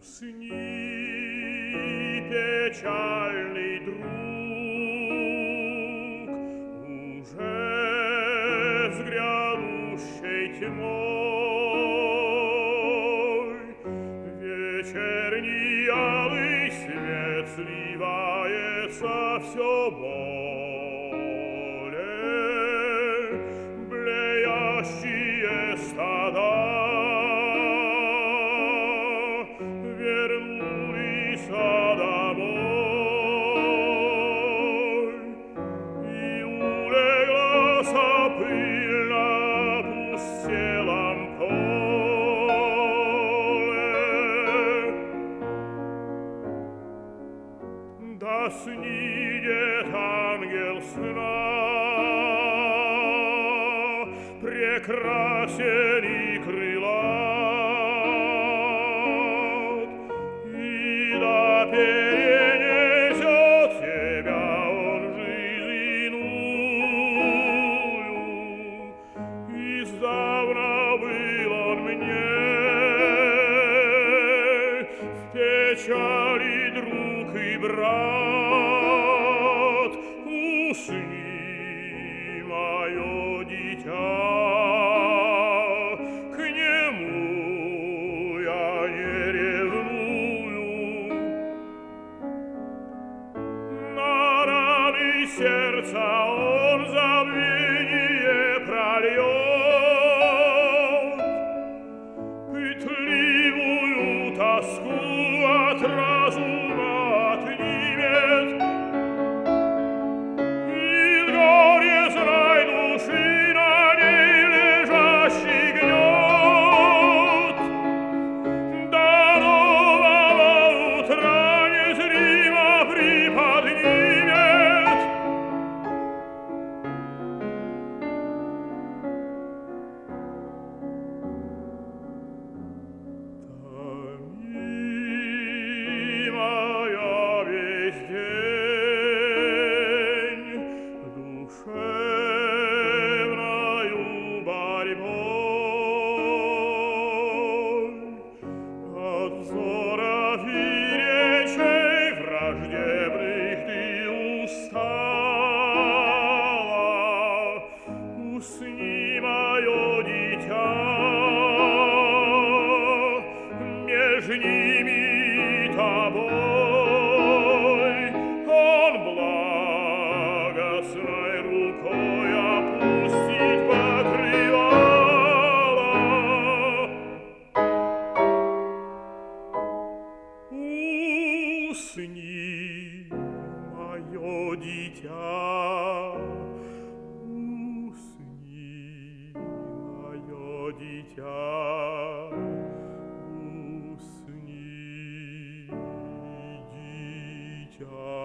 Усни, печальный друг, уже с грядущей тьмой. Вечерний алый свет сливается все более, блеящие стада вернулись домой, и улеглась пыль на пустелом поле. Да снидет ангел сна, прекрасен и крылат, и да перенесет тебя он жизнь иную. Издавна был он мне в печали друг и брат. Усни, мое дитя, к нему я не ревную. На раны сердца он забвение прольет, пытливую тоску от разума отнимет. И горе знай души на ней лежащий гнет, до нового утра незримо приподнимет. Томимая весь день душевною борьбой, от взоров и речей враждебных ты устала. Усни, мое дитя, меж ними и тобой он благостной рукой опустит покрывало. Усни, мое дитя, усни, мое дитя, усни, дитя.